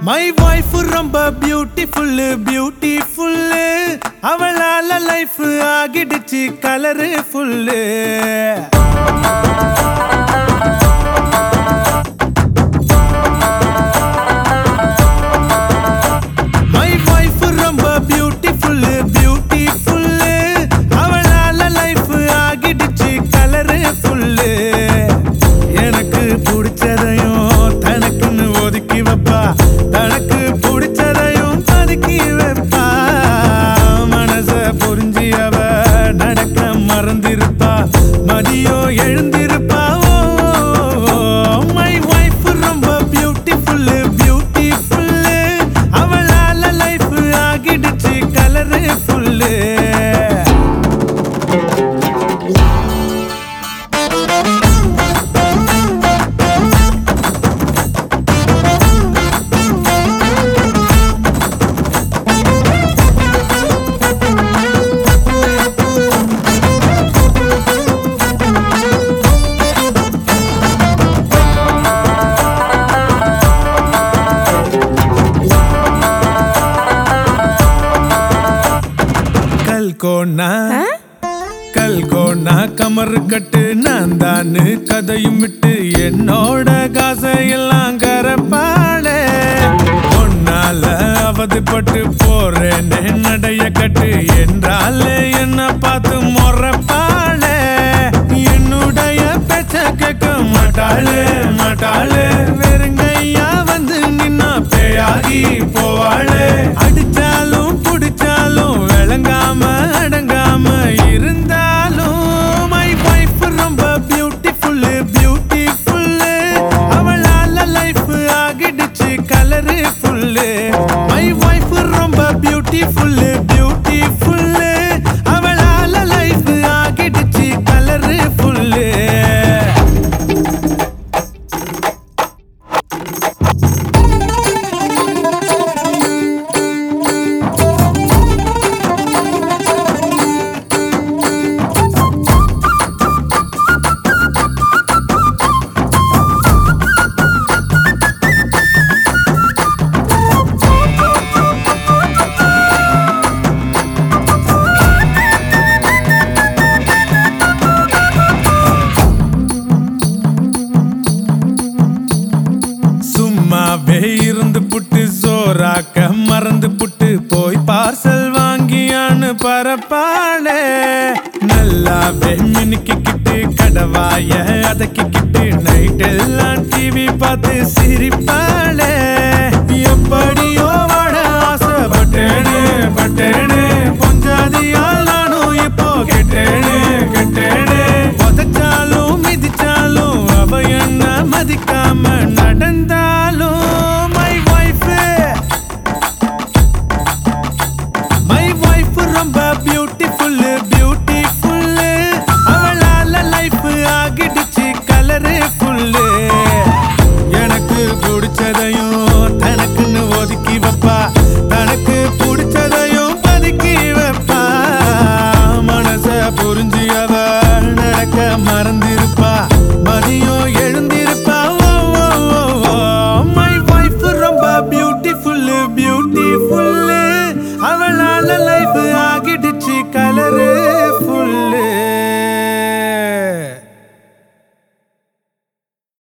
My wife ரொம்ப beautiful beautiful அவளால life ஆகிடுச்சு கலர்ஃபுல் My wife ரொம்ப பியூட்டிஃபுல் பியூட்டிஃபுல் அவளால லைஃப் ஆகிடுச்சு கலர்ஃபுல் எனக்கு பிடிச்சதையும் தனக்குன்னு ஒதுக்கி வைப்பா தனக்கு பிடிச்சதையும் பதுக்கி வைப்பா மனச புரிஞ்சு அவ நடக்க மறந்திருப்பா மதியோ எழுந்திருப்பா My wife ரொம்ப பியூட்டிஃபுல் பியூட்டிஃபுல் அவளால லைஃப் ஆகிடுச்சு கலர்ஃபுல் கல்கோனா கமர் கட்டு நான் தானு கதையும் விட்டு என்னோட காசையெல்லாம் கரப்பாளே ஒன்னால அவதிப்பட்டு போறேன்னு நடைய கட்டு என்றாலே என்ன பார்த்து மொறப்பாளே என்னுடைய பேச்ச கேட்க மாட்டாளே மாட்டாளே வெறுங்கையா வந்து நின்னா பேயாகி போவாளே அடிச்சாலும் புடிச்சாலும் விளங்காம அடங்காம இருந்தாலும் My wife ரொம்ப பியூட்டிஃபுல் பியூட்டிஃபுல் அவளால லைஃப் ஆகிடுச்சு கலர்ஃபுல் My wife ரொம்ப பியூட்டிஃபுல் பியூட்டிஃபுல் அவளால லைஃப் ஆகிடுச்சு கலர்ஃபுல் சும்மாவே இருந்து புட்டு சோறாக்க மறந்து புட்டு போய் பார்சல் வாங்கியான்னு பரப்பாளே நல்லாவே மினுக்கிக்கிட்டு கடவாய அதக்கிக்கிட்டு நைட் எல்லாம் டிவி பார்த்து சிரிப்பா